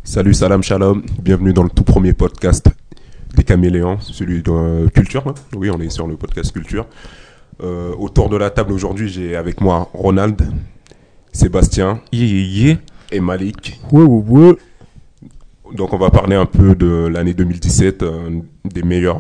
Salut, salam, shalom. Bienvenue dans le tout premier podcast des Caméléons, celui de Culture. Là. Oui, on est sur le podcast Culture. Autour de la table aujourd'hui, j'ai avec moi Ronald, Sébastien et Malik. Donc on va parler un peu de l'année 2017, des meilleurs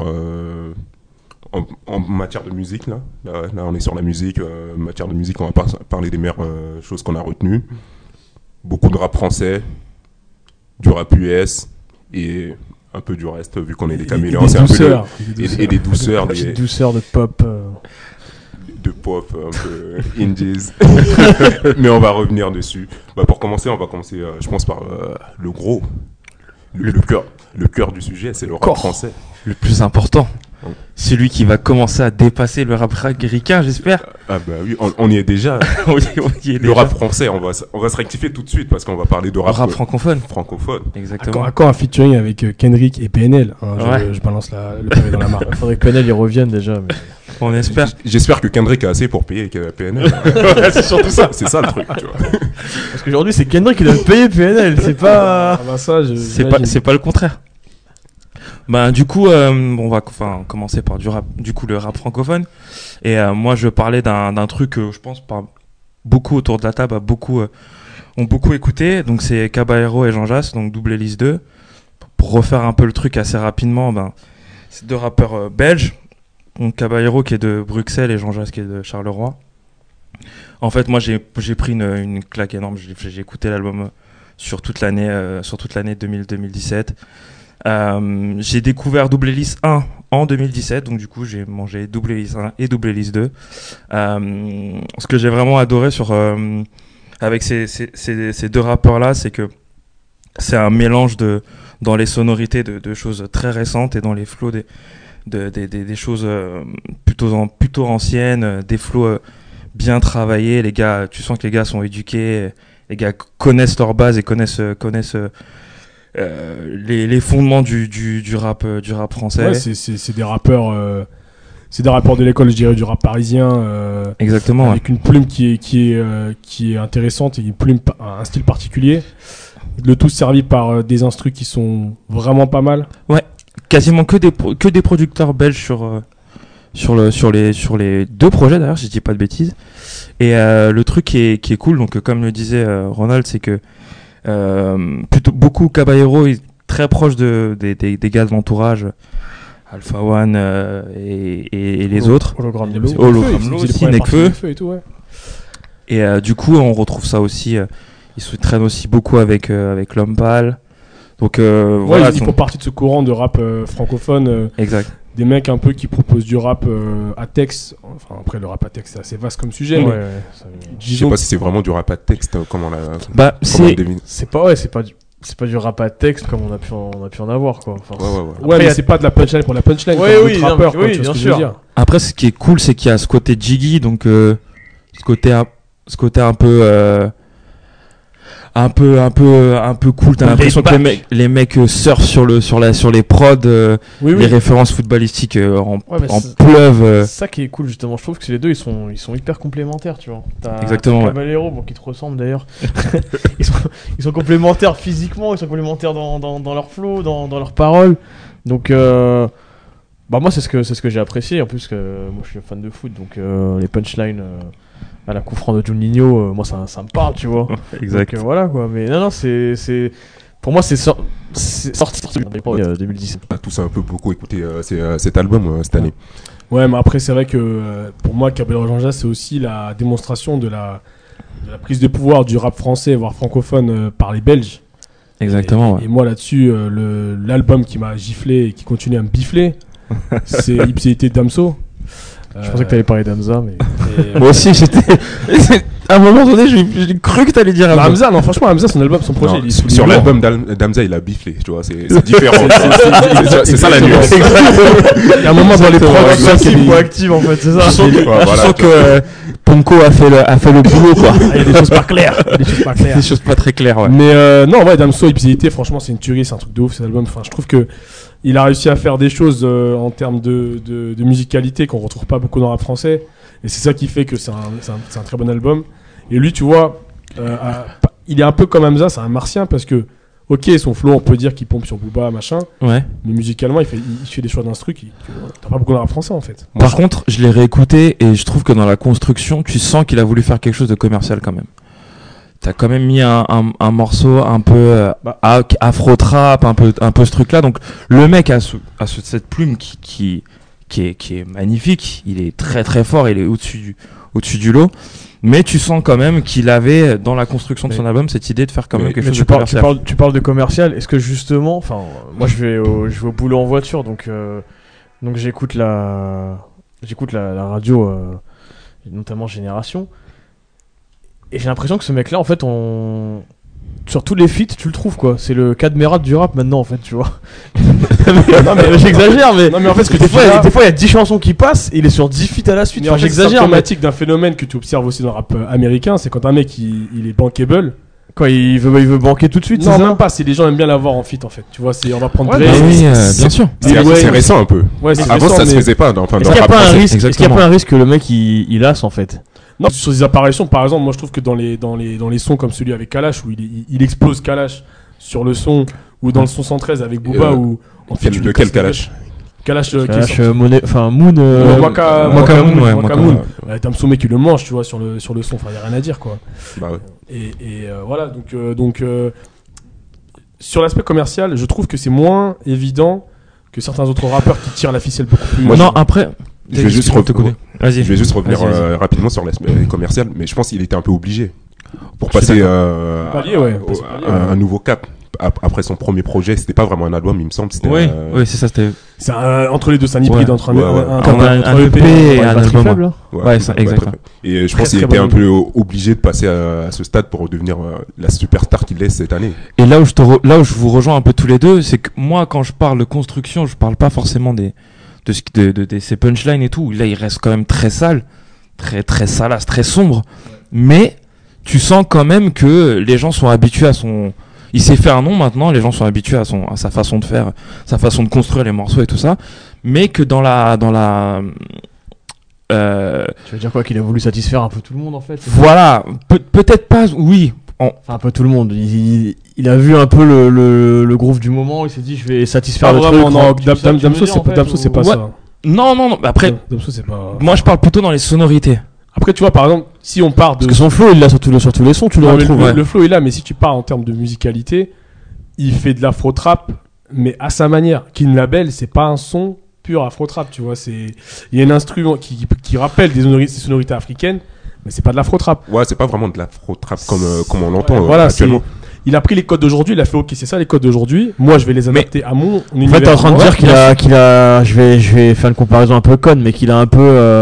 en matière de musique. Là, on est sur la musique. En matière de musique, on va parler des meilleures choses qu'on a retenues. Beaucoup de rap français, du rap US et un peu du reste, vu qu'on est des caméléons. C'est douceurs. Et des douceurs. Des douceurs de pop. De pop, un peu indies. Mais on va revenir dessus. Pour commencer, on va commencer, je pense, par le gros. Le cœur du sujet, c'est le rap français. Le plus important. Celui qui va commencer à dépasser le rap ricain, j'espère. Ah bah oui, on y est déjà. On y est le rap français, on va se rectifier tout de suite parce qu'on va parler de rap francophone. Exactement. Quand un featuring avec Kendrick et PNL, je balance le pavé dans la mare. Il faudrait que PNL y revienne déjà. Mais... On espère. J'espère que Kendrick a assez pour payer PNL. C'est surtout ça. C'est ça le truc, tu vois. Parce qu'aujourd'hui, c'est Kendrick qui doit payer PNL. C'est pas. C'est pas le contraire. Du coup, on va commencer par le rap francophone. Et moi, je parlais d'un truc que je pense beaucoup autour de la table ont beaucoup écouté. Donc, c'est Caballero et Jean Jass, donc Double Hélice 2. Pour refaire un peu le truc assez rapidement, c'est deux rappeurs belges. Donc, Caballero qui est de Bruxelles et Jean Jass qui est de Charleroi. En fait, moi, j'ai pris une claque énorme. J'ai écouté l'album sur toute l'année 2017. J'ai découvert Double Hélice 1 en 2017, donc du coup j'ai mangé Double Hélice 1 et Double Hélice 2. Ce que j'ai vraiment adoré avec ces deux rappeurs là, c'est que c'est un mélange dans les sonorités de choses très récentes et dans les flows des choses plutôt anciennes, des flows bien travaillés. Les gars, tu sens que les gars sont éduqués, les gars connaissent leur base et connaissent les fondements du rap français. Ouais, c'est des rappeurs de l'école, je dirais, du rap parisien. Exactement. Avec une plume qui est intéressante et un style particulier. Le tout servi par des instrus qui sont vraiment pas mal. Ouais, quasiment que des producteurs belges sur les deux projets d'ailleurs, si je dis pas de bêtises. Et le truc qui est cool, donc comme le disait Ronald, c'est que plutôt beaucoup Caballero est très proche des gars de l'entourage, Alpha One et les autres. Hologramme aussi, Nekfeu et tout, ouais. Et du coup on retrouve ça aussi, ils se traînent aussi beaucoup avec L'Homme Pâle. Donc voilà, ils font partie de ce courant de rap francophone. Exact. Des mecs un peu qui proposent du rap à texte. Enfin, après, le rap à texte, c'est assez vaste comme sujet. Ouais, je sais pas si c'est vraiment du rap à texte, comment on l'a. C'est pas du rap à texte comme on a pu en avoir, quoi. Enfin, ouais, mais c'est pas de la punchline pour la punchline. Oui, bien sûr. Après, ce qui est cool, c'est qu'il y a ce côté jiggy, donc ce côté un peu cool. T'as l'impression que les mecs surfent sur les prods, les références footballistiques en pleuvent. C'est ça qui est cool, justement. Je trouve que les deux ils sont hyper complémentaires, tu vois. Exactement. Caballero, qui te ressemblent d'ailleurs. ils sont complémentaires physiquement, ils sont complémentaires dans leur flow, dans leurs paroles. Donc moi c'est ce que j'ai apprécié. En plus que moi je suis fan de foot, donc les punchlines à la coup franc de Juninho, moi ça me parle, tu vois. Exact. Donc voilà quoi, mais non c'est pour moi c'est sorti en 2017. On a tous un peu beaucoup écouté cet album cette année. Ouais, mais après c'est vrai que pour moi Caballero Jean Jass c'est aussi la démonstration de la prise de pouvoir du rap français voire francophone par les Belges. Exactement. Et moi là-dessus l'album qui m'a giflé et qui continue à me bifler c'est Ipséité de Damso. Je pensais que t'allais parler d'Hamza, mais... Moi aussi, à un moment donné, j'ai cru que t'allais dire Hamza. Non, franchement, Hamza, son projet, il est sur l'album d'Hamza, il a biflé, tu vois, c'est différent. C'est ça la nuance. Il y a un moment dans les productions qui est proactive, en fait, c'est ça. Je sens que Ponko a fait le boulot, quoi. Il y a des choses pas claires. Des choses pas très claires, ouais. Mais non, ouais, Damso, Ipséité, franchement, c'est une tuerie, c'est un truc de ouf, cet album. Enfin, je trouve que il a réussi à faire des choses en termes de musicalité qu'on retrouve pas beaucoup dans le rap français. Et c'est ça qui fait que c'est un très bon album. Et lui, tu vois, il est un peu comme Hamza, c'est un martien parce que Ok, son flow, on peut dire qu'il pompe sur Booba, machin, Ouais. mais musicalement, il fait des choix d'instru que t'as pas beaucoup dans le rap français en fait. Par contre, je l'ai réécouté et je trouve que dans la construction, tu sens qu'il a voulu faire quelque chose de commercial quand même. T'as quand même mis un morceau un peu afro-trap, un peu ce truc-là. Donc le mec a cette plume qui est magnifique. Il est très très fort. Il est au-dessus du lot. Mais tu sens quand même qu'il avait dans la construction de son album cette idée de faire quand même quelque chose de commercial. Tu parles de commercial. Est-ce que justement, enfin, moi je vais au boulot en voiture, donc j'écoute la radio, notamment Génération. Et j'ai l'impression que ce mec-là, en fait, sur tous les feats, tu le trouves, quoi. C'est le Cadmerat du rap maintenant, en fait, tu vois. Non, mais j'exagère, mais. Non, mais en fait, ce que des fois, il y a 10 chansons qui passent, et il est sur 10 feats à la suite. Mais Enfin, en fait, c'est j'exagère. symptomatique d'un phénomène que tu observes aussi dans le rap américain, c'est quand un mec il est bankable. Quoi, il veut banquer tout de suite, Non, c'est ça même pas, c'est les gens aiment bien l'avoir en feat en fait. Tu vois, on va prendre Ouais, Drake. Ah oui, bien sûr. C'est récent un peu. Ouais, c'est Avant, récent, ça se mais- faisait pas. Enfin, Est-ce dans qu'il le n'y a rap pas un français. risque exactement. que le mec il lasse, en fait? Non, sur des apparitions, par exemple, moi je trouve que dans les sons comme celui avec Kalash, où il explose Kalash sur le son, ou dans le son 113 avec Booba, où en fait, Lequel Kalash? Kalash qui est Kalash, sorti. Moon. Waka Moon, ouais, Waka Waka Moon. Moon. Ouais, Damso mec, il le mange, tu vois, sur le son, enfin, y a rien à dire, quoi. Bah ouais. Et voilà, donc sur l'aspect commercial, je trouve que c'est moins évident que certains autres rappeurs qui tirent la ficelle beaucoup plus. Non, après. Je vais juste revenir Vas-y. rapidement sur l'aspect commercial, mais je pense qu'il était un peu obligé pour Je suis passer Palier, ouais. un nouveau cap. Après son premier projet, c'était pas vraiment un album, il me semble. C'était Oui, c'est ça, c'était. C'est entre les deux, c'est un hybride Ouais. entre Un EP et un Batterie album. faible, là. Ouais, ça, exactement. Et je Très, pense qu'il très était bon un peu obligé de passer à ce stade pour devenir la superstar qu'il est cette année. Et là où je vous rejoins un peu tous les deux, c'est que moi, quand je parle de construction, je parle pas forcément de ces punchlines et tout. Là, il reste quand même très sale, très, très salace, très sombre. Mais tu sens quand même que les gens sont habitués à il s'est fait un nom maintenant, les gens sont habitués à sa façon de faire, sa façon de construire les morceaux et tout ça. Mais que dans la Tu veux dire quoi, qu'il a voulu satisfaire un peu tout le monde, en fait? voilà, peut-être pas, oui. Enfin, un peu tout le monde. Il a vu un peu le groove du moment, il s'est dit, je vais satisfaire Pas le vraiment, truc. non. Tu sais ce que tu veux Damso, dire, en fait, Damso, c'est pas Ouais. ça. Non, après, Damso, c'est pas. moi je parle plutôt dans les sonorités. Après, tu vois, par exemple, si on part de. Parce que son flow, il l'a sur tous les sons, tu le Non, mais retrouves. ouais. le flow est là, mais si tu pars en termes de musicalité, il fait de l'afro-trap, mais à sa manière. Kin Label, c'est pas un son pur afro-trap, tu vois. Il y a un instrument qui rappelle des sonorités africaines, mais c'est pas de l'afro-trap. Ouais, c'est pas vraiment de l'afro-trap comme on l'entend Voilà, actuellement. il a pris les codes d'aujourd'hui, il a fait ok, c'est ça les codes d'aujourd'hui. Moi, je vais les adapter à mon En univers. fait, t'es en train de Ouais, dire qu'il a, je vais faire une comparaison un peu conne, mais qu'il a un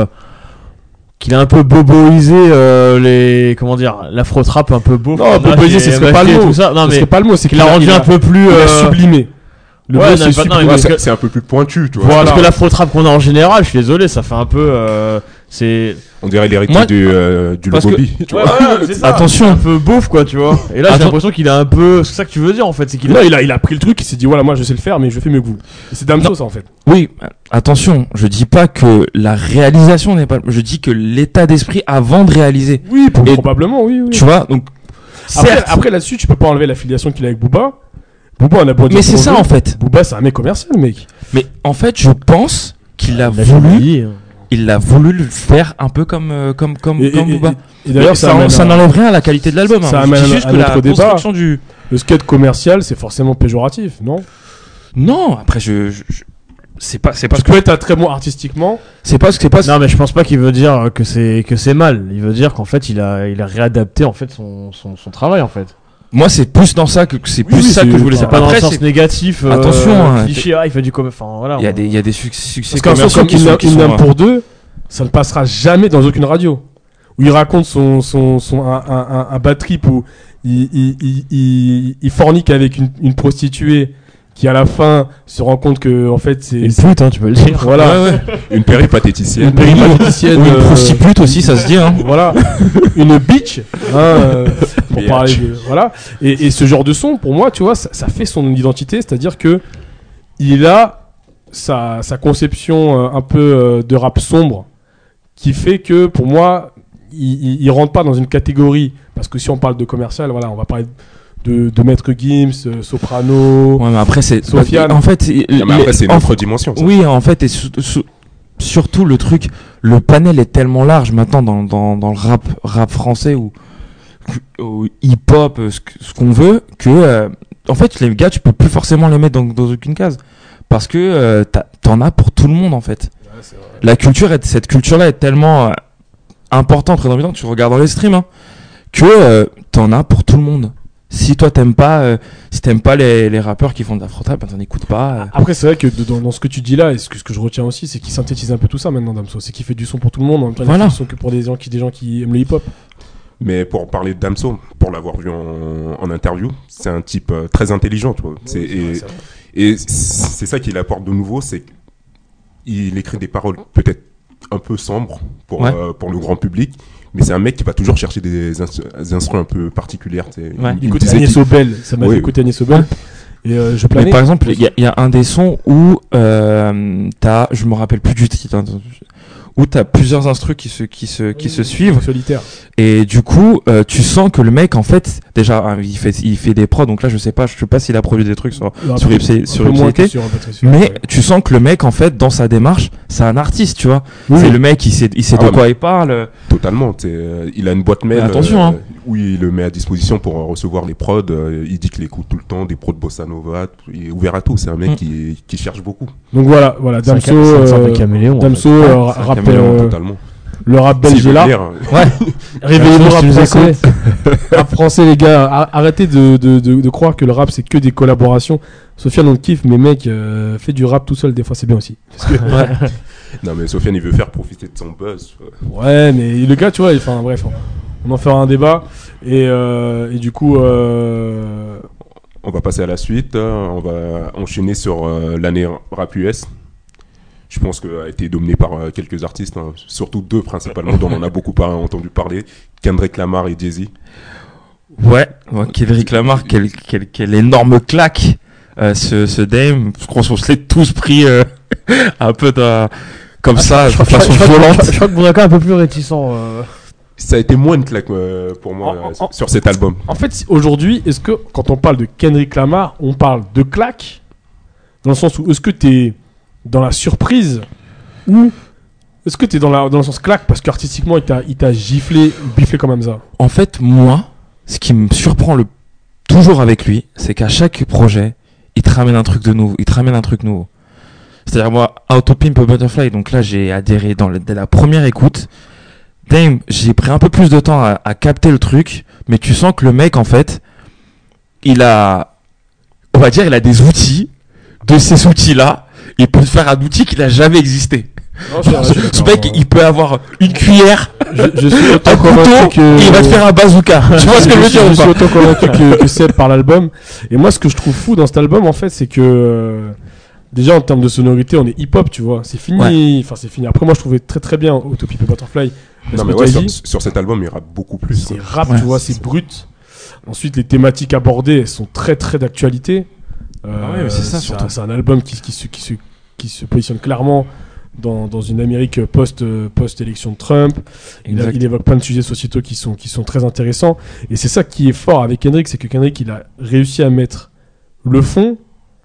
peu boboisé comment dire, l'afro-trap un peu beau. Non, boboisé, ce serait pas le mot. Tout ça. Non, Ce mais serait pas le mot, c'est qu'il a rendu un peu plus. il a sublimé. Le ouais, mot, non, c'est mais sublimé. non, mais Ouais, parce que- c'est un peu plus pointu, tu vois. Voilà. Parce que l'afro-trap qu'on a en général, je suis désolé, ça fait un peu. C'est On dirait l'héritier Moi, du parce Logobi. tu vois. c'est ça. Attention. un peu beauf, quoi, tu vois. Et là, j'ai Attends. l'impression qu'il a un peu. C'est ça que tu veux dire, en fait, c'est qu'il Non, a. il a pris le truc, il s'est dit voilà, moi je sais le faire, mais je fais mieux que vous. Et c'est Damso, ça en fait. Oui, attention, je dis pas que la réalisation n'est pas. Je dis que l'état d'esprit avant de réaliser. Oui, Et- probablement, oui. Tu vois, donc. Certes, Après là-dessus, tu peux pas enlever l'affiliation qu'il a avec Booba. Booba, on a beau dire mais ce c'est qu'on ça veut. en fait. Booba, c'est un mec commercial, mec. Mais en fait, je pense qu'il a Il a jamais voulu, dit, hein. il a voulu le faire un peu comme Booba. Et d'ailleurs, ça amène n'enlève rien à la qualité de l'album. ça hein. Je amène dis juste à que la notre débat. construction du. le skate commercial, c'est forcément péjoratif, non? Non, après c'est pas Tu peux être très bon artistiquement. c'est pas Non, mais je pense pas qu'il veut dire que c'est mal. Il veut dire qu'en fait, il a réadapté en fait son travail, en fait. Moi, c'est plus dans ça que c'est Oui, plus oui, ça c'est que je voulais pas dire. Pas dans le Après, sens c'est- négatif. Attention, hein, cliché, il fait du enfin voilà. il y a des succès Parce qu'un son commerciaux comme qui Une sont Dame pour deux, ça ne passera jamais dans aucune radio. Où il raconte un bad trip où il fornique avec une prostituée qui à la fin se rend compte que en fait c'est Une pute, hein, tu peux le dire. voilà Ouais, ouais. Une péripatéticienne. une péripatéticienne Ou une prostitute aussi, ça se dit. Hein. voilà une bitch pour Bitch. parler voilà et ce genre de son pour moi tu vois ça fait son identité, c'est-à-dire que il a sa conception un peu de rap sombre qui fait que pour moi il rentre pas dans une catégorie, parce que si on parle de commercial, voilà, on va parler de Maître Gims, Soprano. Ouais, mais après, c'est. Sofiane. En fait, Non, mais après, c'est une autre dimension. Ça. oui, en fait, et surtout le truc, le panel est tellement large maintenant dans le rap français ou hip-hop, ce qu'on veut, que en fait, les gars, tu peux plus forcément les mettre dans aucune case. Parce que t'en as pour tout le monde, en fait. Ouais, c'est vrai. La culture, cette culture-là est tellement importante, très évidente, tu regardes dans les streams, hein, que t'en as pour tout le monde. Si toi t'aimes pas les rappeurs qui font de la fraude, ben t'en écoutes pas. Après, c'est vrai que dans ce que tu dis là, et ce que je retiens aussi, c'est qu'il synthétise un peu tout ça maintenant, Damso. C'est qu'il fait du son pour tout le monde, en même temps, Voilà. il fait du son que pour des gens qui aiment le hip-hop. Mais pour parler de Damso, pour l'avoir vu en interview, c'est un type très intelligent, tu vois. Et c'est ça qu'il apporte de nouveau, c'est qu'il écrit des paroles peut-être un peu sombres pour le grand public, mais c'est un mec qui va toujours chercher des instruments un peu particuliers. Ouais. Il écoute Agnès Obel, ça m'a fait écouter Agnès Obel. Et je planais. Mais par exemple, il y a un des sons où je me rappelle plus du titre, hein, où t'as plusieurs instrus qui se suivent. Solitaire. Et du coup, tu sens que le mec, en fait, déjà, il fait des prods, donc là, je sais pas s'il a produit des trucs sur Ipséité, mais tu sens que le mec, en fait, dans sa démarche, c'est un artiste, tu vois. Oui. C'est le mec, il sait de quoi il parle. Totalement. Il a une boîte mail attention, où il le met à disposition pour recevoir les prods. Il dit qu'il écoute tout le temps des prods bossa nova. Il est ouvert à tout. C'est un mec qui cherche beaucoup. Donc voilà, Damso, c'est une sorte de caméléon, Damso, Totalement. le rap belge est là. Ouais. Réveillez-vous, tu rap nous as français. Rap français, les gars. Arrêtez de croire que le rap, c'est que des collaborations. Sofiane, on le kiffe, mais mec, fait du rap tout seul, des fois, c'est bien aussi. Parce que, Non, mais Sofiane, il veut faire profiter de son buzz. ouais, mais le gars, tu vois, enfin, bref, on en fera un débat. Et du coup, On va passer à la suite. On va enchaîner sur l'année rap US. Je pense qu'elle a été dominée par quelques artistes, hein, surtout deux principalement, dont on a beaucoup entendu parler, Kendrick Lamar et Jay-Z. Ouais, Kendrick Lamar, quelle énorme claque, ce Dame. Je crois qu'on se l'est tous pris un peu comme ça, de façon violente. Je crois que Bouraka est un peu plus réticent. Ça a été moins une claque pour moi sur cet album. en fait, aujourd'hui, est-ce que quand on parle de Kendrick Lamar, on parle de claque, dans le sens où est-ce que t'es dans la surprise, ou est-ce que t'es dans le sens claque parce qu'artistiquement il t'a giflé, bifflé comme Hamza? En fait, moi, ce qui me surprend toujours avec lui, c'est qu'à chaque projet, il te ramène un truc de nouveau. C'est-à-dire, moi, Autopimp Butterfly, donc là, j'ai adhéré dès la première écoute. Dame, j'ai pris un peu plus de temps à capter le truc, mais tu sens que le mec, en fait, il a des outils. De ces outils-là, il peut faire un outil qui n'a jamais existé. Ce mec, il peut avoir une cuillère, je suis un autant couteau, convaincu que et il va te faire un bazooka. Tu vois ce que je veux dire je ou suis pas? autant convaincu que Seb par l'album. Et moi, ce que je trouve fou dans cet album, en fait, c'est que déjà en termes de sonorité, on est hip-hop, tu vois. C'est fini. Ouais. Enfin, c'est fini. Après, moi, je trouvais très très bien Autopimp Butterfly. Non, mais ouais, sur cet album, il rappe beaucoup plus. C'est rap, Ouais, tu vois, c'est c'est brut. Ensuite, les thématiques abordées, elles sont très très d'actualité. ouais, mais c'est ça, surtout. C'est un album qui se positionne clairement dans une Amérique post-élection de Trump. Il évoque plein de sujets sociétaux qui sont très intéressants. Et c'est ça qui est fort avec Kendrick, c'est que Kendrick, il a réussi à mettre le fond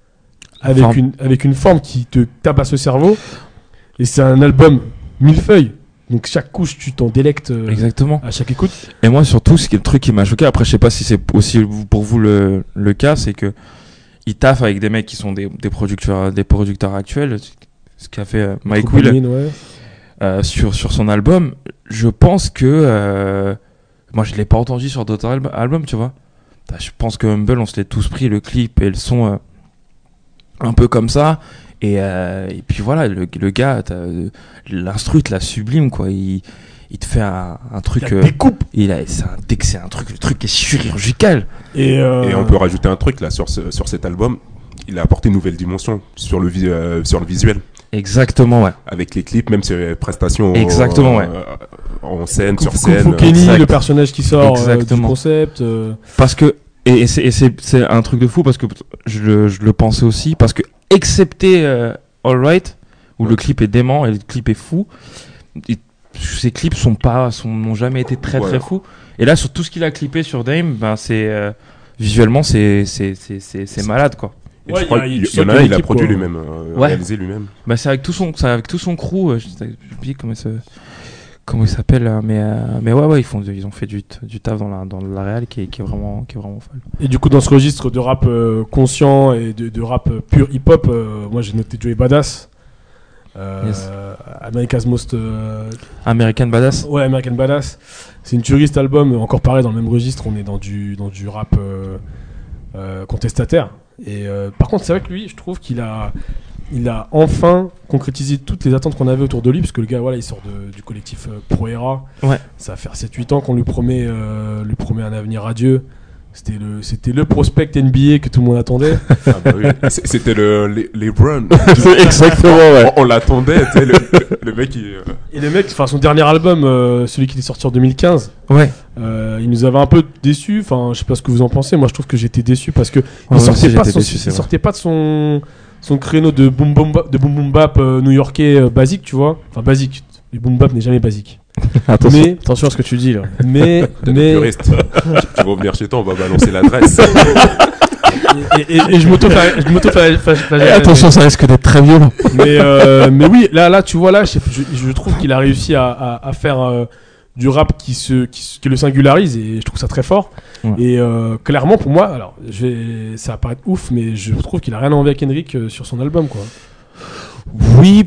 avec une forme qui te tabasse le cerveau. Et c'est un album millefeuille. Donc chaque couche, tu t'en délectes Exactement. à chaque écoute. Et moi, surtout, le truc qui m'a choqué, après, je sais pas si c'est aussi pour vous le cas, c'est que il taffe avec des mecs qui sont des producteurs actuels, ce qu'a fait Mike Will sur son album. Je pense que moi, je l'ai pas entendu sur d'autres albums, tu vois. Je pense que Humble, on se l'est tous pris, le clip et le son un peu comme ça. Et puis voilà, le gars, l'instru, la sublime, quoi. Il te fait un truc. Il découpe. C'est un truc, le truc est chirurgical. Et on peut rajouter un truc là sur cet album. Il a apporté une nouvelle dimension sur le visuel. Exactement, ouais. Avec les clips, même ses prestations. Exactement, ouais. En scène, sur Kung scène. Fu Kenny, Exact. le personnage qui sort du Exactement. concept. Parce que et c'est un truc de fou parce que je le pensais aussi parce que excepté Alright où le clip est dément et le clip est fou, ces clips n'ont jamais été très Ouais. très fous. Et là sur tout ce qu'il a clippé sur Dame, ben c'est visuellement c'est malade quoi. Et Ouais, je crois il y a- qu'il tu y en sens a un, qu'il y a il a l'équipe, produit quoi. lui-même, Ouais. réalisé lui-même. Bah c'est avec tout son crew, j'ai oublié comment il s'appelle là, mais ouais ils ont fait du taf dans la réal qui est vraiment folle. Et du coup, dans ce registre de rap conscient et de rap pur hip-hop, moi j'ai noté Joey Badass. Yes. America's Most. American Badass. Ouais, American Badass. C'est une tuerie cet album. Encore pareil, dans le même registre, on est dans du rap contestataire. Et par contre, c'est vrai que lui, je trouve qu'il a enfin concrétisé toutes les attentes qu'on avait autour de lui, parce que le gars, voilà, il sort du collectif Pro Era. Ouais. Ça va faire 7-8 ans qu'on lui promet un avenir radieux. C'était le prospect NBA que tout le monde attendait. Ah bah oui. C'était les Browns. Exactement, ouais. On l'attendait, tu sais, le mec qui. Et le mec, enfin son dernier album, celui qui est sorti en 2015, Ouais. il nous avait un peu déçus. Enfin, je sais pas ce que vous en pensez. Moi, je trouve que j'étais déçu parce que moi il aussi, sortait pas, j'étais déçu, c'est il vrai. sortait pas de son créneau de boom boom bap new-yorkais basique, tu vois. Enfin basique. Le boom bap n'est jamais basique. Attention. Mais Attention à ce que tu dis là. mais T'es puriste. Tu vas venir chez toi, on va balancer l'adresse. et je m'auto Attention, ça risque d'être très violent. mais oui, là tu vois, là je trouve qu'il a réussi à faire du rap qui le singularise, et je trouve ça très fort. Ouais. Et clairement pour moi, alors ça va paraître ouf, mais je trouve qu'il a rien à envier à Kendrick sur son album, quoi. Oui.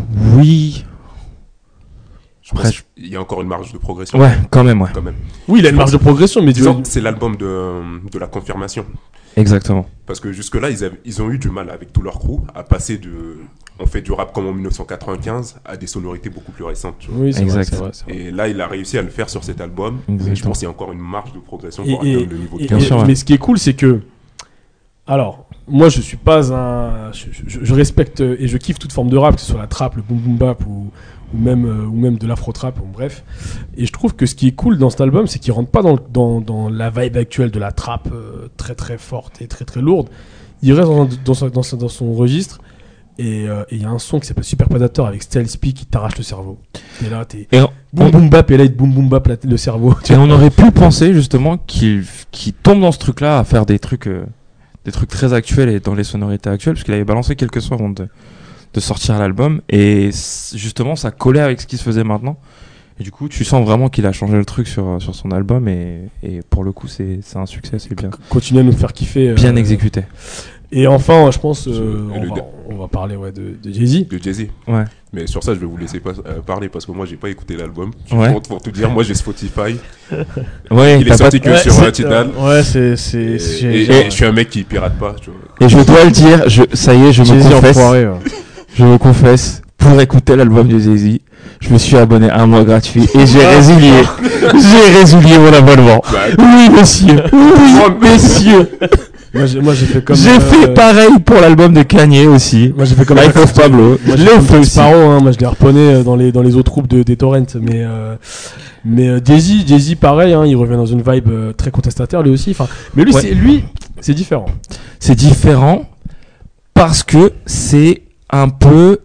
Je pense qu'il y a encore une marge de progression. Ouais, quand même, ouais. Quand même. Oui, il a une marge de progression, mais Disons, c'est l'album de la confirmation. Exactement. Parce que jusque-là, ils ont eu du mal avec tout leur crew à passer on fait du rap comme en 1995 à des sonorités beaucoup plus récentes. Tu vois. oui, c'est vrai, Exact. c'est vrai. Et là, il a réussi à le faire sur cet album. Exactement. Et je pense qu'il y a encore une marge de progression Et- pour atteindre le niveau de et- Bien Kendrick. sûr, ouais. Mais ce qui est cool, c'est que, alors, moi je suis pas je respecte et je kiffe toute forme de rap, que ce soit la trap, le boom boom bap ou même de l'afro trap, bref. Et je trouve que ce qui est cool dans cet album, c'est qu'il rentre pas dans la vibe actuelle de la trap très très forte et très très lourde. Il reste dans son registre. Et il y a un son qui s'appelle Super Predator avec Style Speak qui t'arrache le cerveau. T'es là, Et boom boom bap, et là il te boom boom bap le cerveau. on aurait pu penser justement qu'il tombe dans ce truc-là à faire des trucs très actuels et dans les sonorités actuelles, parce qu'il avait balancé quelques sons avant de sortir l'album, et justement ça collait avec ce qui se faisait maintenant. Et du coup, tu sens vraiment qu'il a changé le truc sur son album, et pour le coup, c'est un succès, c'est bien, Continue à nous faire kiffer. bien exécuté. Et enfin, je pense, Et on va parler de Jay-Z. De Jay-Z. Ouais. Mais sur ça, je vais vous laisser parler parce que moi, j'ai pas écouté l'album. Ouais. Pour tout dire, moi, j'ai Spotify. Ouais, Il est sorti que sur Tidal. Ouais, Et je suis un mec qui pirate pas. Tu vois. et je dois le dire, ça y est, je me confesse, pour écouter l'album de Jay-Z, je me suis abonné à un mois gratuit et j'ai résilié mon abonnement. Bah, Oui, monsieur. Oui, monsieur. Moi, j'ai fait comme. J'ai fait pareil pour l'album de Kanye aussi. Moi, j'ai fait comme Life of Pablo. Moi, Je j'ai l'ai fait fait comme aussi. Sparrow, hein. Moi, je l'ai reponné dans les autres groupes des torrents. Mais Jay-Z, pareil, hein, il revient dans une vibe très contestataire lui aussi. Enfin, mais lui, Ouais. c'est différent. C'est différent parce que c'est un peu.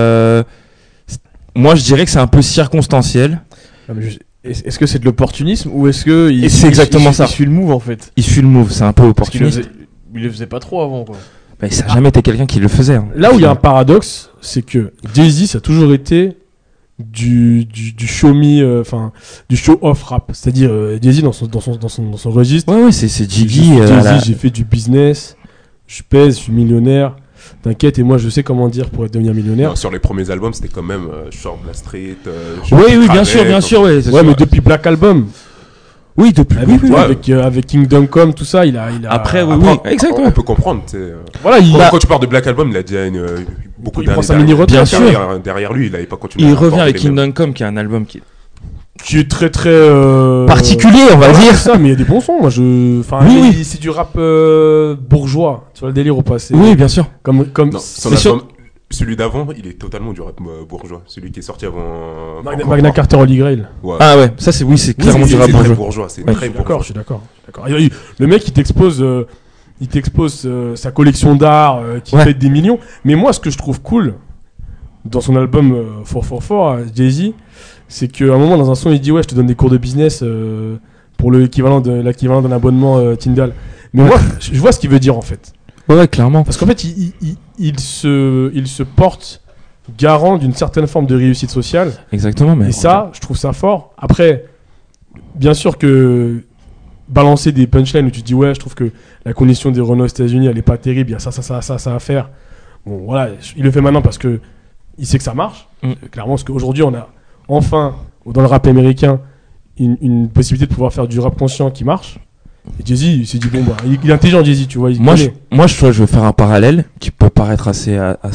Moi, je dirais que c'est un peu circonstanciel. Est-ce que c'est de l'opportunisme ou est-ce que Et c'est exactement ça. Il suit le move en fait? Il suit le move, c'est un peu Parce qu'il le opportuniste. il le faisait pas trop avant quoi. Mais ça n'a jamais été quelqu'un qui le faisait. Hein. Là où il y a un paradoxe, c'est que Jay-Z, ça a toujours été du show me, enfin, du show off rap. C'est-à-dire, Jay-Z dans son registre. Ouais, c'est Jiggy. Jay-Z, j'ai fait du business, je pèse, je suis millionnaire. T'inquiète, et moi je sais comment dire pour devenir millionnaire. non, sur les premiers albums, c'était quand même Short Blast Street. Oui, bien sûr, bien sûr. Ouais, c'est Ouais, sûr. mais depuis Black Album, Oui, depuis. avec, oui, oui. avec Kingdom Come, tout ça, il a. Après, oui, Après, oui, exactement. On peut comprendre. Tu sais, Voilà, quand tu parles de Black Album, il a déjà beaucoup Il d'années prend sa mini-retraite. Bien sûr. derrière lui. Il n'avait pas continué. Il à revient apporter avec les mêmes. Kingdom Come, qui est un album qui est qui est très très. particulier, on va Voilà, dire. c'est ça, mais il y a des bons sons. Moi, enfin, Oui, mais oui. c'est du rap bourgeois. Tu vois le délire ou pas? Oui, bien sûr. Comme. Non, son C'est sûr. album, celui d'avant, il est totalement du rap bourgeois. Celui qui est sorti avant. Magna Carta Holy Grail. Ouais. Ah ouais, ça c'est c'est clairement du rap C'est très bourgeois. bourgeois. C'est Ouais, très Je suis d'accord, bourgeois. je suis d'accord. Le mec, il t'expose sa collection d'art qui Ouais. fait des millions. Mais moi, ce que je trouve cool dans son album 444, Jay-Z, c'est qu'à un moment, dans un son, il dit ouais, je te donne des cours de business pour l'équivalent d'un abonnement Tidal. Mais moi, je vois ce qu'il veut dire en fait. Ouais, clairement. Parce qu'en fait, il se porte garant d'une certaine forme de réussite sociale. Exactement, mais Et ça, je trouve ça fort. Après, bien sûr que balancer des punchlines où tu te dis ouais, je trouve que la condition des Renault aux États-Unis elle est pas terrible, il y a ça à faire. Bon, voilà, il le fait maintenant parce que il sait que ça marche. Clairement, parce qu'aujourd'hui, on a enfin dans le rap américain une possibilité de pouvoir faire du rap conscient qui marche. Et Jay-Z, il s'est dit bon bah, il est intelligent Jay-Z, tu vois. Moi, je veux faire un parallèle qui peut paraître assez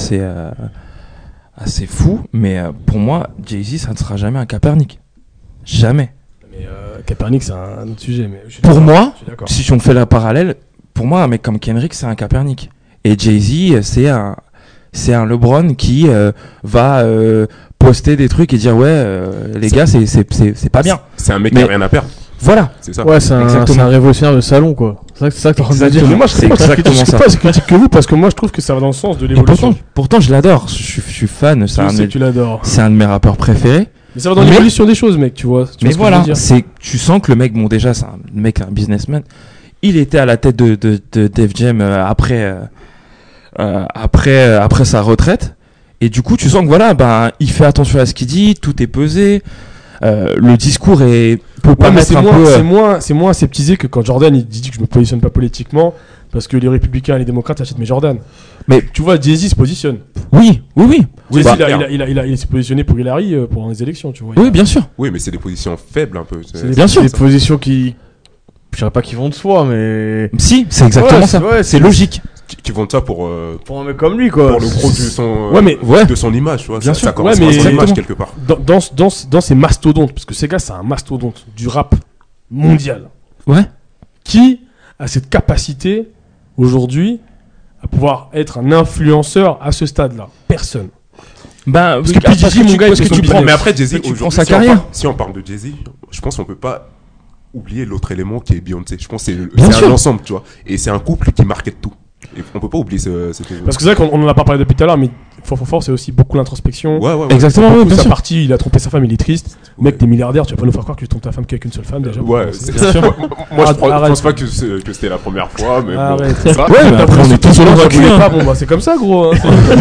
fou, mais pour moi, Jay-Z, ça ne sera jamais un Kaepernick. Jamais. Mais Kaepernick, c'est un autre sujet. Mais pour moi, je suis d'accord. si on fait la parallèle, pour moi, un mec comme Kendrick, c'est un Kaepernick. Et Jay-Z, c'est un LeBron qui va poster des trucs et dire ouais, les gars, c'est pas bien. C'est un mec qui a rien à perdre. Voilà. C'est ça. Ouais, c'est un révolutionnaire de salon, quoi. C'est ça que t'es en train de dire. Mais moi, je serais pas aussi critique que vous parce que moi, je trouve que ça va dans le sens de l'évolution. Pourtant, je l'adore. Je suis fan. Tu l'adores. C'est un de mes rappeurs préférés. Mais ça va dans l'évolution des choses, mec, tu vois. Mais voilà, tu sens que le mec, bon, déjà, c'est un businessman. Il était à la tête de Def Jam après sa retraite. Et du coup, tu sens que voilà, ben, il fait attention à ce qu'il dit, tout est pesé. Le discours peut pas mettre un peu. C'est moins aseptisé que quand Jordan il dit que je me positionne pas politiquement parce que les républicains et les démocrates achètent mes Jordan. Mais tu vois, Jay-Z se positionne. Oui. Jay-Z, il s'est positionné pour Hillary pendant les élections, tu vois. Oui, bien sûr. Oui, mais c'est des positions faibles un peu. Bien sûr. Des positions qui, je dirais pas qu'ils vont de soi, mais si, c'est exactement ça. Ouais, c'est logique. Qui vont de ça pour un mec comme lui, quoi. Pour le gros de son image, tu vois. Bien sûr. Ça correspond à son image quelque part. Dans ces mastodontes, parce que ces gars, c'est un mastodonte du rap mondial. Ouais. Qui a cette capacité aujourd'hui à pouvoir être un influenceur à ce stade-là? Personne. Bah, parce que PDG, mon gars, parce que tu prends. Mais après, Jay-Z, tu prends sa carrière. Si on parle de Jay-Z, je pense qu'on peut pas oublier l'autre élément qui est Beyoncé. Je pense que c'est un ensemble, tu vois. Et c'est un couple qui market tout. Et on peut pas oublier cette parce que c'est vrai qu'on en a pas parlé depuis tout à l'heure, mais fort, c'est aussi beaucoup l'introspection. Ouais. Exactement, beaucoup bien sa sûr. partie, il a trompé sa femme, il est triste. Mec, t'es milliardaire, tu vas pas nous faire croire que tu trompes ta femme qu'avec une seule femme déjà. Ouais, bien sûr. Moi, je pense pas que c'était la première fois, mais arrête. Bon. Ouais, mais après, on est tous convaincus. Pas bon, bah c'est comme ça, gros.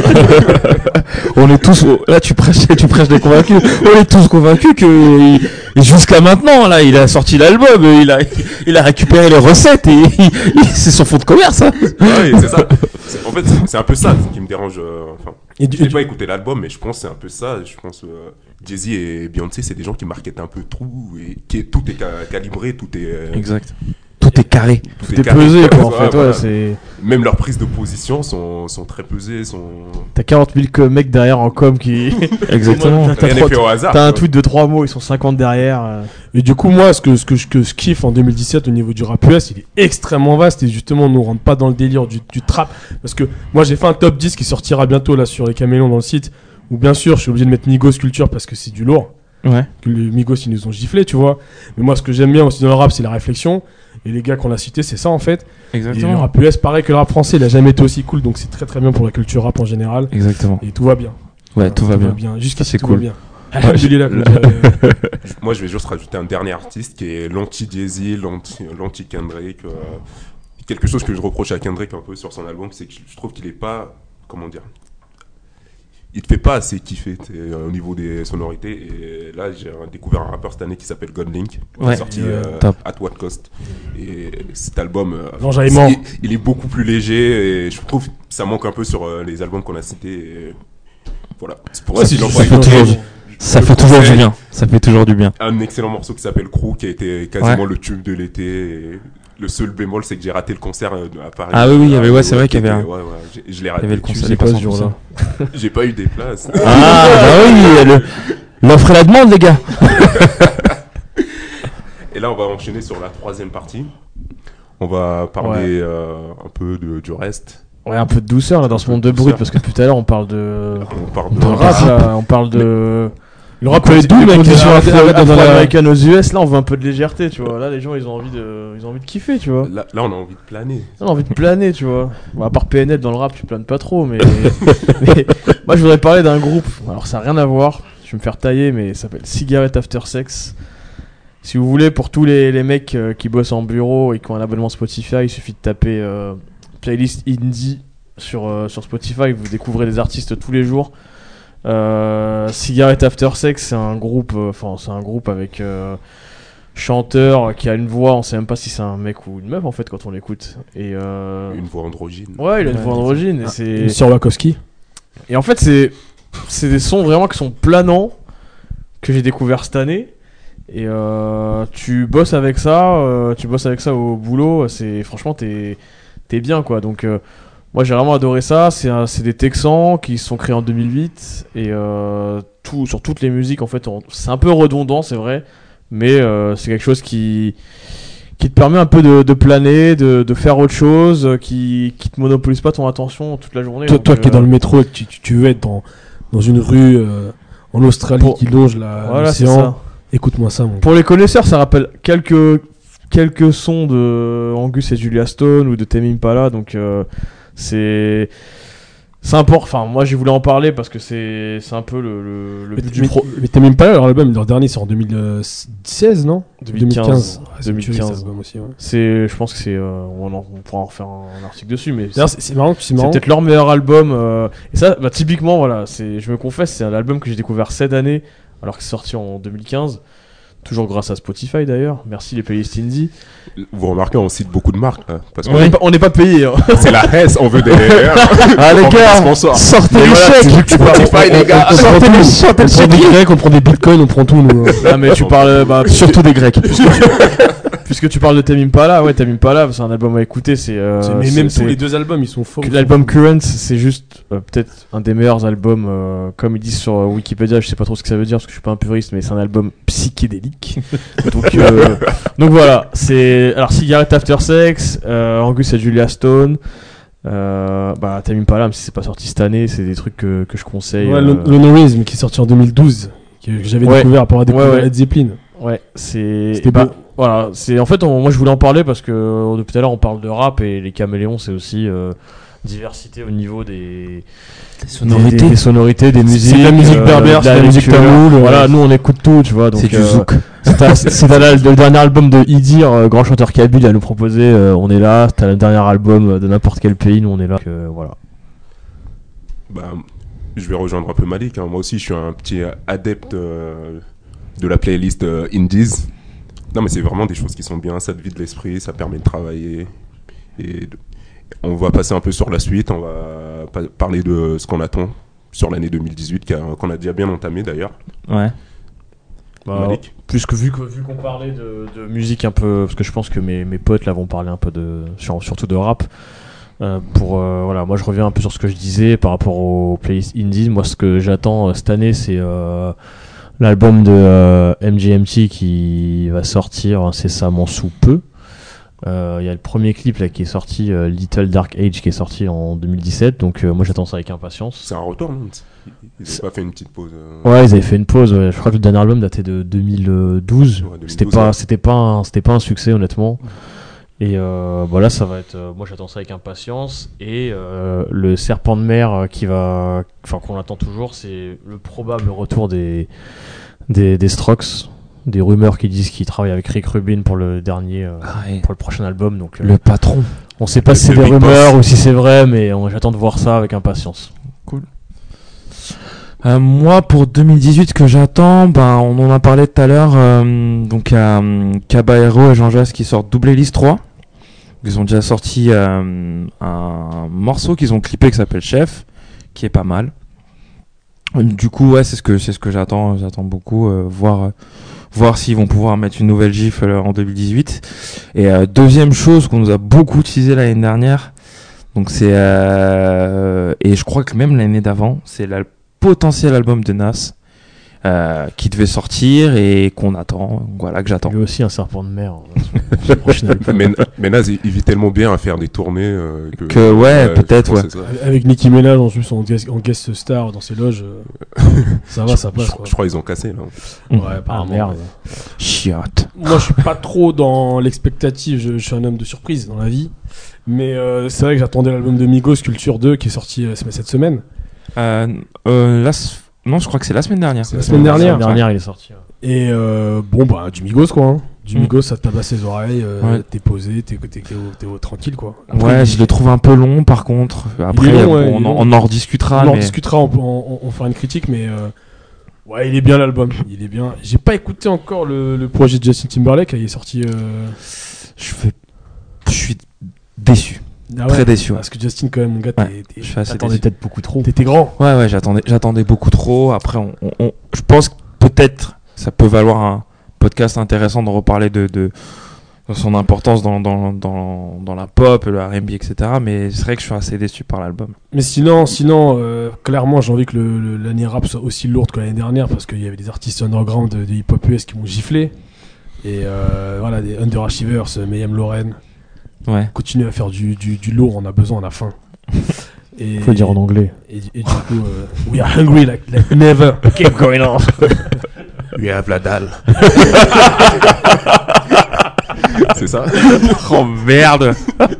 On est tous. Là, tu prêches des convaincus. On est tous convaincus que jusqu'à maintenant, là, il a sorti l'album, il a récupéré les recettes et c'est son fonds de commerce. Hein. Ouais, c'est ça. En fait, c'est un peu ça qui me dérange. Enfin, je n'ai pas écouté l'album, mais je pense que c'est un peu ça. Je pense Jay-Z et Beyoncé, c'est des gens qui marketent un peu tout et tout est calibré, tout est. Exact. Tout est carré. Tout est pesé, quoi, en fait. Ouais, c'est... Même leurs prises de position sont très pesées. T'as 40 000 mecs derrière en com qui. Exactement. Rien n'est fait au hasard. T'as un tweet de 3 mots, ils sont 50 derrière. Et du coup, moi, ce que je kiffe en 2017 au niveau du rap US, il est extrêmement vaste et justement, on ne rentre pas dans le délire du trap. Parce que moi, j'ai fait un top 10 qui sortira bientôt là sur les Caméléons dans le site. Où bien sûr, je suis obligé de mettre Migos Culture parce que c'est du lourd. Ouais. Que les Migos, ils nous ont giflé, tu vois. Mais moi, ce que j'aime bien aussi dans le rap, c'est la réflexion. Et les gars qu'on a cités, c'est ça en fait. Exactement. Et le rap US, pareil que le rap français, il a jamais été aussi cool. Donc c'est très très bien pour la culture rap en général. Exactement. Et tout va bien. Ouais, tout va bien. Jusqu'ici, c'est tout cool. va bien. Alhamdulillah. Moi, je vais juste rajouter un dernier artiste qui est l'anti-Jay-Z, l'anti-Kendrick. Quelque chose que je reproche à Kendrick un peu sur son album, c'est que je trouve qu'il est pas. Comment dire ? Il te fait pas assez kiffer au niveau des sonorités. Et là, j'ai découvert un rappeur cette année qui s'appelle Godlink, qui est sorti At What Cost. Et cet album, il est beaucoup plus léger et je trouve que ça manque un peu sur les albums qu'on a cités. Et voilà. C'est pour ça qu'il ça fait toujours du bien. Ça fait toujours du bien. Un excellent morceau qui s'appelle Crew, qui a été quasiment le tube de l'été. Et le seul bémol, c'est que j'ai raté le concert à Paris. Ah oui, c'est vrai qu'il y avait un. Je l'ai raté. Il y avait le concert. J'ai pas ce jour-là. J'ai pas eu des places. Ah bah oui, l'offre et la demande, les gars. Et là, on va enchaîner sur la troisième partie. On va parler un peu du reste. Ouais, un peu de douceur là dans ce monde de brut parce que tout à l'heure on parle de rap là, on parle de le rap est doux, mec. Dans l'américaine aux US, là on veut un peu de légèreté, tu vois. Là les gens ils ont envie de kiffer, tu vois. Là on a envie de planer. On a envie de planer, tu vois. Bon, à part PNL dans le rap, tu planes pas trop, mais moi je voudrais parler d'un groupe. Alors ça a rien à voir. Je vais me faire tailler, mais ça s'appelle Cigarette After Sex. Si vous voulez, pour tous les mecs qui bossent en bureau et qui ont un abonnement Spotify, il suffit de taper playlist indie sur Spotify. Vous découvrez des artistes tous les jours. Cigarette After Sex, c'est un groupe avec chanteur qui a une voix, on sait même pas si c'est un mec ou une meuf en fait quand on l'écoute. Et Une voix androgyne. ouais, il a une voix androgyne. Une sœur Wachowski. Et en fait, c'est des sons vraiment qui sont planants que j'ai découvert cette année. Et tu bosses avec ça au boulot. Franchement, t'es bien quoi. Donc moi j'ai vraiment adoré ça. C'est des Texans qui se sont créés en 2008 et sur toutes les musiques en fait, c'est un peu redondant, c'est vrai, mais c'est quelque chose qui te permet un peu de planer, de faire autre chose, qui te monopolise pas ton attention toute la journée. Toi qui es dans le métro et que tu veux être dans une rue en Australie qui longe voilà, c'est l'océan, ça. écoute-moi ça. Pour les connaisseurs, ça rappelle quelques sons de Angus et Julia Stone ou de Tame Impala, donc c'est important. Enfin, moi j'ai voulu en parler parce que c'est un peu le but du pro. Mais t'es même pas là, leur album, leur dernier c'est en 2016, non 2015. C'est 2015. cet album aussi, ouais. Je pense que c'est on pourra en refaire un article dessus, mais D'ailleurs, c'est marrant. c'est peut-être leur meilleur album. Et ça, typiquement, voilà, je me confesse, c'est un album que j'ai découvert cette année, alors que c'est sorti en 2015. Toujours grâce à Spotify d'ailleurs. Merci les playlists indie. Vous remarquez, on cite beaucoup de marques. Hein, parce On n'est pas payé. Hein. c'est la Hesse, on veut des. Ah les gars, sortez les chèques. Spotify, les gars. Sortez les chèques. On prend des grecs, on prend des bitcoins, on prend tout. Nous. Ah mais tu parles Surtout des grecs. puisque tu parles de Tame Impala, ouais, Tame Impala, c'est un album à écouter. Mais même tous les deux albums, ils sont faux. L'album Currents, c'est juste peut-être un des meilleurs albums, comme ils disent sur Wikipédia. Je sais pas trop ce que ça veut dire parce que je suis pas un puriste, mais c'est un album psychédélique. donc voilà, alors Cigarette After Sex, Angus et Julia Stone. Tame Impala, même si c'est pas sorti cette année, c'est des trucs que je conseille. Ouais, L'Honorisme qui est sorti en 2012, que j'avais découvert par découvrir Led Zeppelin. Ouais, C'était beau. Voilà, en fait, moi je voulais en parler parce que depuis tout à l'heure on parle de rap et les Caméléons c'est aussi diversité au niveau des sonorités, des musiques. C'est de la musique berbère, c'est de la musique tamoule. Voilà, nous on écoute tout, tu vois. Donc, c'est du zouk. c'est le dernier album de Idir, grand chanteur kabyle, à nous proposer. On est là. T'as le dernier album de n'importe quel pays, nous on est là. Voilà. Je vais rejoindre un peu Malik. Hein. Moi aussi, je suis un petit adepte de la playlist Indies. Non, mais c'est vraiment des choses qui sont bien. Ça te vide l'esprit, ça permet de travailler. Et on va passer un peu sur la suite. On va parler de ce qu'on attend sur l'année 2018, qu'on a déjà bien entamé d'ailleurs. Ouais. Malik. Vu qu'on parlait de musique un peu, parce que je pense que mes potes là vont parler un peu surtout de rap. Voilà, moi je reviens un peu sur ce que je disais par rapport aux playlists indies. Moi, ce que j'attends cette année, c'est l'album de MGMT qui va sortir incessamment sous peu. Il y a le premier clip là qui est sorti, Little Dark Age, qui est sorti en 2017. Donc moi j'attends ça avec impatience. C'est un retour, non? Ils n'avaient pas fait une petite pause. Ouais, ils avaient fait une pause. Ouais. Je crois que le dernier album datait de 2012. Ouais, 2012, c'était pas un succès honnêtement. Et voilà, ça va être. Moi, j'attends ça avec impatience. Et le Serpent de mer qu'on attend toujours, c'est le probable retour des Strokes. Des rumeurs qui disent qu'ils travaillent avec Rick Rubin pour le pour le prochain album. Donc le patron. On sait pas si c'est des rumeurs ou si c'est vrai, mais j'attends de voir ça avec impatience. Cool. Moi, pour 2018, que j'attends, on en a parlé tout à l'heure. Donc, il y a Caballero et Jean Jass qui sortent Double Hélice 3. Ils ont déjà sorti un morceau qu'ils ont clippé qui s'appelle Chef, qui est pas mal. Du coup, ouais, c'est ce que j'attends. J'attends beaucoup voir s'ils vont pouvoir mettre une nouvelle gifle en 2018. Et deuxième chose qu'on nous a beaucoup teasé l'année dernière, donc c'est et je crois que même l'année d'avant, c'est le potentiel album de Nas qui devait sortir et qu'on attend, voilà, que j'attends. Lui aussi un serpent de mer. Mais Nas, il vit tellement bien à faire des tournées que peut-être, ouais. Avec Nicki Minaj en plus en guest star dans ses loges, ça passe. Je crois qu'ils ont cassé là. Ouais, apparemment. Merde. Chiotte. Moi, je suis pas trop dans l'expectative. Je suis un homme de surprise dans la vie, mais c'est vrai que j'attendais l'album de Migos, Culture 2, qui est sorti cette semaine. Non, je crois que c'est la semaine dernière. La semaine dernière. La semaine dernière, il est sorti. Et bon, bah, du Migos, quoi. Hein. Du Migos, ça te tabasse les oreilles, t'es posé, t'es tranquille, quoi. Après, je le trouve un peu long, par contre. Après, on en rediscutera. On en rediscutera, on fera une critique, mais ouais, il est bien l'album. Il est bien. J'ai pas écouté encore le projet de Justin Timberlake, il est sorti. Je suis déçu. Ah ouais, très déçu. Parce que Justin, quand même, mon gars, t'attendais peut-être beaucoup trop. T'étais grand. Ouais, j'attendais beaucoup trop. Après, je pense que peut-être ça peut valoir un podcast intéressant de reparler de son importance dans la pop, le R&B, etc. Mais c'est vrai que je suis assez déçu par l'album. Mais sinon clairement, j'ai envie que l'année rap soit aussi lourde que l'année dernière parce qu'il y avait des artistes underground de hip-hop US qui m'ont giflé. Et voilà, des Underachievers, Mayhem Lauren. Ouais. Continue à faire du lourd, on a besoin, on a faim. Et, faut le dire en anglais. Et du coup, we are hungry like never. Keep going on. We have la dalle. C'est ça? Oh merde.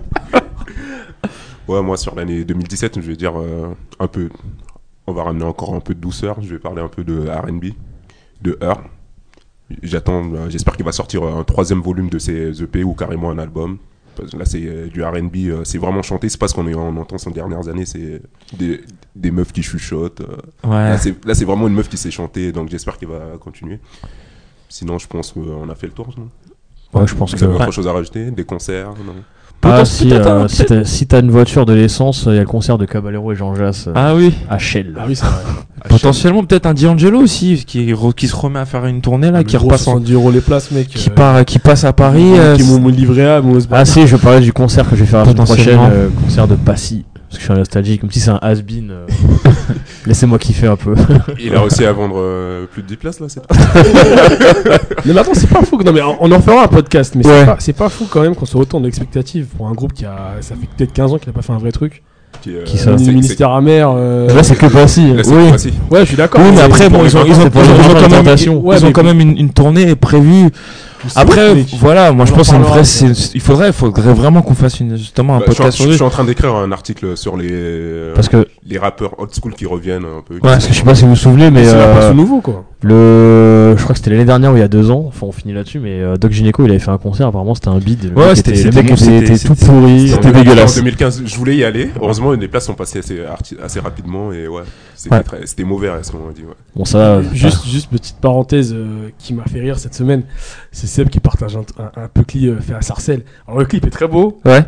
Ouais, moi sur l'année 2017, je vais dire un peu. On va ramener encore un peu de douceur. Je vais parler un peu de R&B, de Her. J'espère qu'il va sortir un 3e volume de ses EP ou carrément un album. Là, c'est du R&B, c'est vraiment chanté. C'est pas ce qu'on entend ces dernières années, c'est des meufs qui chuchotent. Ouais. Là, c'est vraiment une meuf qui sait chanter, donc j'espère qu'il va continuer. Sinon, je pense qu'on a fait le tour. Ouais, je pense que. Vous avez autre chose à rajouter? Des concerts? Non. Si t'as une voiture de l'essence, il y a le concert de Caballero et Jean Jass à Shell. Ah oui, c'est vrai. Potentiellement peut-être un D'Angelo aussi qui se remet à faire une tournée là, qui repasse en €, les places, mec. Qui passe à Paris. Qui m'ont livré à Ah si, je parlais du concert que je vais faire la semaine prochaine, concert de Passy. Parce que je suis un nostalgique, comme si c'est un has-been. Laissez-moi kiffer un peu. Il a réussi à vendre plus de 10 places là, c'est Mais attends, c'est pas fou. Non, mais on en fera un podcast, mais c'est pas fou quand même qu'on soit autant d'expectatives pour un groupe ça fait peut-être 15 ans qu'il a pas fait un vrai truc. Qui ça, le ministère amer. Là, c'est que Passy. Oui. Ouais, je suis d'accord. Oui, mais après, bon, ils ont quand même une tournée prévue. Après, voilà, moi je pense il faudrait vraiment qu'on fasse justement un podcast sur lui. Je suis en train d'écrire un article sur les rappeurs old school qui reviennent un peu. Ouais, parce que je sais pas si vous vous souvenez, mais c'est pas nouveau quoi. Je crois que c'était l'année dernière ou il y a 2 ans. Enfin, on finit là-dessus, mais Doc Gynéco, il avait fait un concert. Apparemment, c'était un bide. Ouais, le mec était tout pourri. C'était dégueulasse. En 2015, je voulais y aller. Heureusement, les places sont passées assez rapidement et ouais, c'était mauvais à ce moment-là. Ouais. Bon, ça. Juste petite parenthèse qui m'a fait rire cette semaine. C'est Seb qui partage un peu clip fait à Sarcelles. Alors le clip est très beau. Ouais.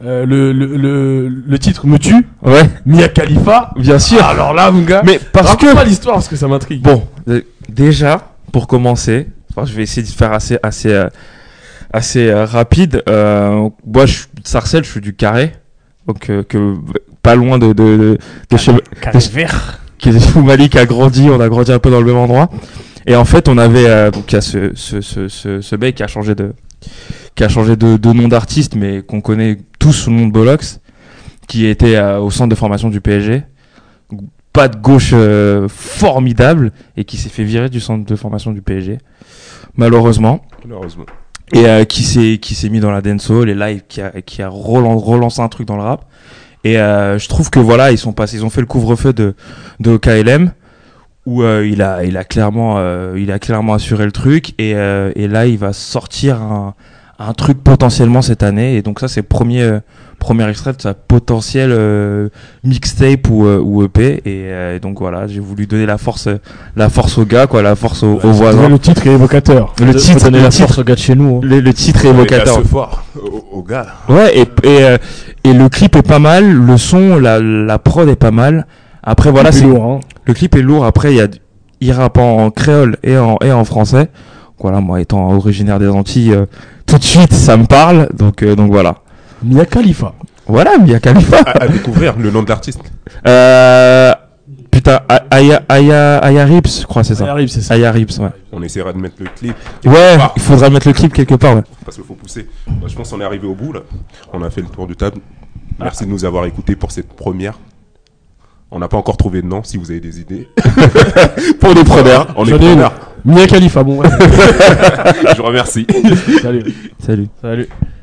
Le titre me tue. Ouais. Mia Khalifa. Bien sûr. Alors là, mon gars. Mais raconte pas l'histoire parce que ça m'intrigue. Bon, déjà pour commencer, je vais essayer de faire assez rapide. Moi, Sarcelles, je suis du Carré, donc pas loin de chez Vert. Où Malik a grandi. On a grandi un peu dans le même endroit. Et en fait, on avait donc il y a ce mec qui a changé de nom d'artiste, mais qu'on connaît tous sous le nom de Bolox, qui était au centre de formation du PSG, pas de gauche formidable, et qui s'est fait virer du centre de formation du PSG, malheureusement. Et qui s'est mis dans la dancehall, et là qui a relancé un truc dans le rap. Et je trouve que voilà, ils ont fait le couvre-feu de KLM. Où il a clairement assuré le truc et là il va sortir un truc potentiellement cette année, et donc ça c'est premier extrait de sa potentielle mixtape ou EP, et donc voilà, j'ai voulu donner la force au gars, quoi, la force aux voisins. Le titre est évocateur. Donner la force aux gars de chez nous. Hein. Le titre est évocateur. Aux gars. Ouais, et le clip est pas mal, le son, la prod est pas mal. Après voilà, le clip est lourd. Après il rappe en créole et en français. Voilà, moi étant originaire des Antilles, tout de suite ça me parle. Donc voilà. Mia Khalifa. Voilà, Mia Khalifa. À découvrir le nom de l'artiste. Putain, Aya Rips, je crois, c'est ça. Aya Rips, ouais. On essaiera de mettre le clip. Ouais, il faudra mettre le clip quelque part. Ouais. Parce qu'il faut pousser. Je pense qu'on est arrivé au bout là. On a fait le tour du table. Merci de nous avoir écoutés pour cette première. On n'a pas encore trouvé de nom, si vous avez des idées. Pour les preneurs. On est preneurs. Mia Khalifa, bon. Ouais. Je vous remercie. Salut.